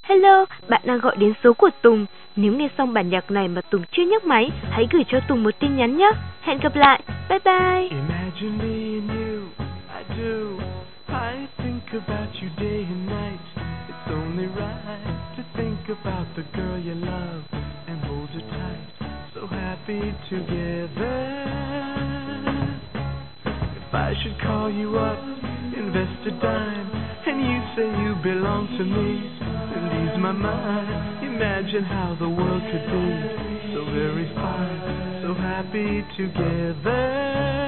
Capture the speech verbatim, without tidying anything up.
Hello, bạn đang gọi đến số của Tùng. Nếu nghe xong bản nhạc này mà Tùng chưa nhấc máy, hãy gửi cho Tùng một tin nhắn nhé. Hẹn gặp lại. Bye bye. Imagine me and you, I do. I think about you day and night. It's only right to think about the girl you love and hold her tight. So happy together. If I should call you up, invest a dime, and you say you belong to me, and ease my mind. Imagine how the world could be so very fine, so happy together.